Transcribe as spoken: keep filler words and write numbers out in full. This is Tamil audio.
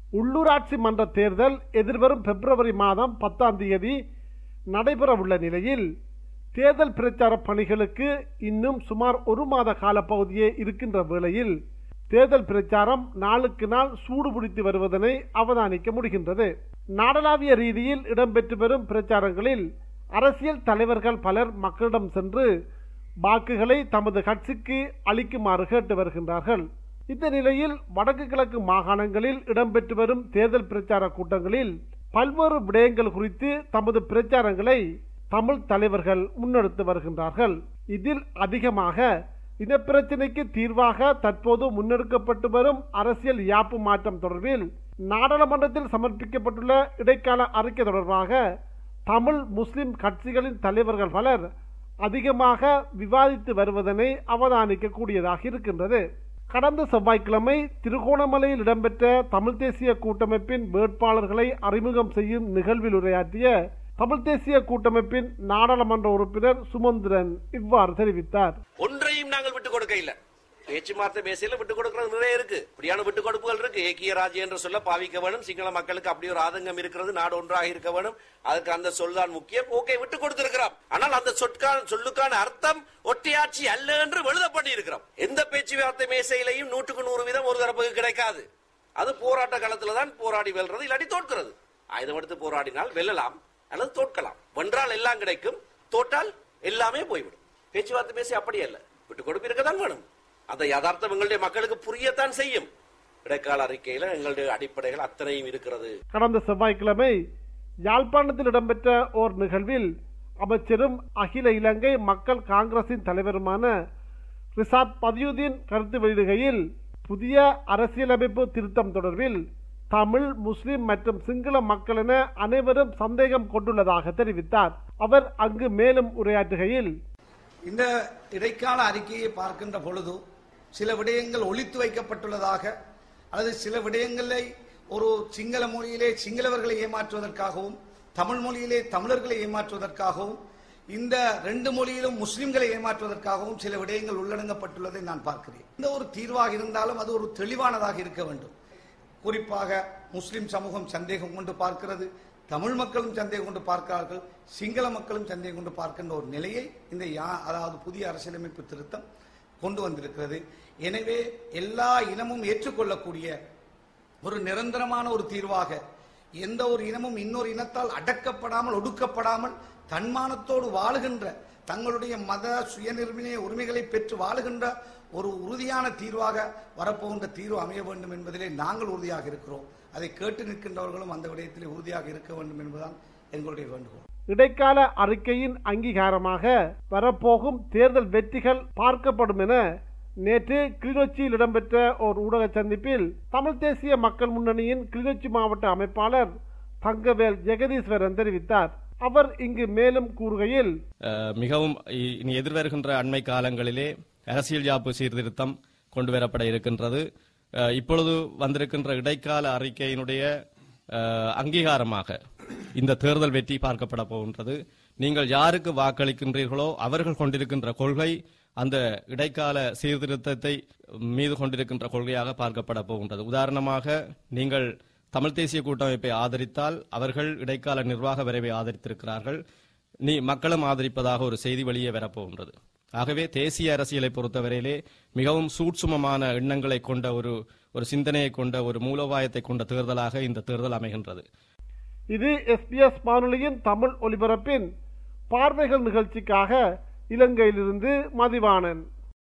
உள்ளூராட்சி மன்ற தேர்தல் எதிர்வரும் பிப்ரவரி மாதம் பத்தாம் தேதி நடைபெறவுள்ள நிலையில் தேர்தல் பிரச்சார பணிகளுக்கு இன்னும் சுமார் ஒரு மாத காலப்பகுதியே இருக்கின்ற வேளையில் தேர்தல் பிரச்சாரம் நாளுக்கு நாள் சூடுபிடித்து வருவதனை அவதானிக்க முடிகின்றது. நாடளாவிய ரீதியில் இடம்பெற்று வரும் பிரச்சாரங்களில் அரசியல் தலைவர்கள் பலர் மக்களிடம் சென்று வாக்குகளை தமது கட்சிக்கு அளிக்குமாறு கேட்டு வருகின்றார்கள். இந்த நிலையில் வடக்கு கிழக்கு மாகாணங்களில் இடம்பெற்று வரும் தேர்தல் பிரச்சார கூட்டங்களில் பல்வேறு விடயங்கள் குறித்து தமது பிரச்சாரங்களை தமிழ் தலைவர்கள் முன்னெடுத்து வருகின்றார்கள். இதில் அதிகமாக இனப்பிரச்சினைக்கு தீர்வாக தற்போது முன்னெடுக்கப்பட்டு வரும் அரசியல் யாப்பு மாற்றம் தொடர்பில் நாடாளுமன்றத்தில் சமர்ப்பிக்கப்பட்டுள்ள இடைக்கால அறிக்கை தொடர்பாக தமிழ் முஸ்லிம் கட்சிகளின் தலைவர்கள் பலர் அதிகமாக விவாதித்து வருவதனை அவதானிக்க கூடியதாக இருக்கின்றது. கடந்த செவ்வாய்க்கிழமை திருகோணமலையில் இடம்பெற்ற தமிழ் தேசிய கூட்டமைப்பின் வேட்பாளர்களை அறிமுகம் செய்யும் நிகழ்வில் உரையாற்றிய தமிழ் தேசிய கூட்டமைப்பின் நாடாளுமன்ற உறுப்பினர் சுமந்திரன் இவ்வாறு தெரிவித்தார். ஒன்றையும் நாங்கள் விட்டுக் கொடுக்க இல்லை. பேச்சுவார்த்தை பேசல விட்டுக் கொடுக்கிறது நிறைய இருக்கு. இப்படியான விட்டுக் கொடுப்புகள் இருக்கு. ஏக்கிய ராஜ்யம் என்று சொல்ல பாவிக்க வேணும். சிங்கள மக்களுக்கு அப்படி ஒரு ஆதங்கம் இருக்கிறது. நாடு ஒன்றாக இருக்க வேணும். அதுக்கு அந்த சொல்தான் முக்கியம். ஓகே, விட்டுக் கொடுத்திருக்கிறோம். ஆனால் அந்த சொற்கான சொல்லுக்கான அர்த்தம் ஒற்றையாட்சி அல்ல என்று எழுதப்பட்டு இருக்கிறோம். எந்த பேச்சுவார்த்தை மேசையிலையும் நூற்றுக்கு நூறு வீதம் ஒரு தரப்புக்கு கிடைக்காது. அது போராட்ட காலத்துல தான் போராடி வெல்றது, இல்லாட்டி தோற்கிறது. ஆயுதம் எடுத்து போராடினால் வெல்லலாம் அல்லது தோற்கலாம். வென்றால் எல்லாம் கிடைக்கும், தோற்றால் எல்லாமே போய்விடும். பேச்சுவார்த்தை பேசி அப்படி அல்ல. விட்டுக் கொடுப்பு இருக்கத்தான் வேணும். அந்த யதார்த்தம் எங்களுடைய மக்களுக்கு புரியத்தான் செய்யும். இடைக்கால அறிக்கையில எங்களுடைய அடிப்படைகள் அத்தனையும் இருக்கிறது. கடந்த செவ்வாய்க்கிழமை யாழ்ப்பாணத்தில் இடம்பெற்ற ஓர் நிகழ்வில் அமைச்சரும் அகில இலங்கை மக்கள் காங்கிரசின் தலைவருமான ரிசாத் பதியுதீன் கருத்து வெளியிடுகையில் புதிய அரசியலமைப்பு திருத்தம் தொடர்பில் தமிழ், முஸ்லிம் மற்றும் சிங்கள மக்கள் என அனைவரும் சந்தேகம் கொண்டுள்ளதாக தெரிவித்தார். அவர் அங்கு மேலும் உரையாற்றுகையில், இந்த இடைக்கால அறிக்கையை பார்க்கின்ற பொழுது சில விடயங்கள் ஒளித்து வைக்கப்பட்டுள்ளதாக அல்லது சில விடயங்களை ஒரு சிங்கள மொழியிலே சிங்களவர்களை ஏமாற்றுவதற்காகவும் தமிழ் மொழியிலே தமிழர்களை ஏமாற்றுவதற்காகவும் இந்த ரெண்டு மொழியிலும் முஸ்லிம்களை ஏமாற்றுவதற்காகவும் சில விடயங்கள் உள்ளடங்கப்பட்டுள்ளதை நான் பார்க்கிறேன். இந்த ஒரு தீர்வாக இருந்தாலும் அது ஒரு தெளிவானதாக இருக்க வேண்டும். குறிப்பாக முஸ்லிம் சமூகம் சந்தேகம் கொண்டு பார்க்கிறது, தமிழ் மக்களும் சந்தேகம் கொண்டு பார்க்கிறார்கள், சிங்கள மக்களும் சந்தேகம் கொண்டு பார்க்கின்ற ஒரு நிலையை இந்த அதாவது புதிய அரசியலமைப்பு திருத்தம் கொண்டு வந்திருக்கிறது. எனவே எல்லா இனமும் ஏற்றுக்கொள்ளக்கூடிய ஒரு நிரந்தரமான ஒரு தீர்வாக, எந்த ஒரு இனமும் இன்னொரு இனத்தால் அடக்கப்படாமல் ஒடுக்கப்படாமல் தன்மானத்தோடு வாழுகின்ற, தங்களுடைய மத சுயநிர்ணய உரிமைகளை பெற்று வாழுகின்ற ஒரு உறுதியான தீர்வாக வரப்போகின்ற தீர்வு அமைய வேண்டும் என்பதிலே நாங்கள் உறுதியாக இருக்கிறோம். அதை கேட்டு நிற்கின்றவர்களும் அந்த விடயத்திலே உறுதியாக இருக்க வேண்டும் என்பதுதான் எங்களுடைய வேண்டுகோள். இடைக்கால அறிக்கையின் அங்கீகாரமாக வரப்போகும் தேர்தல் வெற்றிகள் பார்க்கப்படும் என நேற்று கிளிநொச்சியில் இடம்பெற்ற ஒரு ஊடக சந்திப்பில் தமிழ் தேசிய மக்கள் முன்னணியின் கிளிநொச்சி மாவட்ட அமைப்பாளர் தங்கவேல் ஜெகதீஸ்வரன் தெரிவித்தார். அவர் இங்கு மேலும் கூறுகையில், மிகவும் இனி எதிர்வருகின்ற அண்மை காலங்களிலே அரசியல் யாப்பு சீர்திருத்தம் கொண்டு வரப்பட இருக்கின்றது. இப்பொழுது வந்திருக்கின்ற இடைக்கால அறிக்கையினுடைய அங்கீகாரமாக இந்த தேர்தல் வெற்றி பார்க்கப்பட போகின்றது. நீங்கள் யாருக்கு வாக்களிக்கின்றீர்களோ அவர்கள் கொண்டிருக்கின்ற கொள்கை அந்த இடைக்கால சீர்திருத்தத்தை மீது கொண்டிருக்கின்ற கொள்கையாக பார்க்கப்பட போகின்றது. உதாரணமாக, நீங்கள் தமிழ் தேசிய கூட்டமைப்பை ஆதரித்தால் அவர்கள் இடைக்கால நிர்வாக வரைவை ஆதரித்திருக்கிறார்கள். நீ மக்களும் ஆதரிப்பதாக ஒரு செய்தி வெளியே வரப்போகின்றது. ஆகவே தேசிய அரசியலை பொறுத்தவரையிலே மிகவும் சூட்சுமமான எண்ணங்களை கொண்ட ஒரு ஒரு சிந்தனையை கொண்ட ஒரு மூலோபாயத்தை கொண்ட தேர்தலாக இந்த தேர்தல் அமைகின்றது. இது எஸ்பிஎஸ் வானொலியின் தமிழ் ஒலிபரப்பின் பார்வைகள் நிகழ்ச்சிக்காக இலங்கையிலிருந்து மதிவாணன்.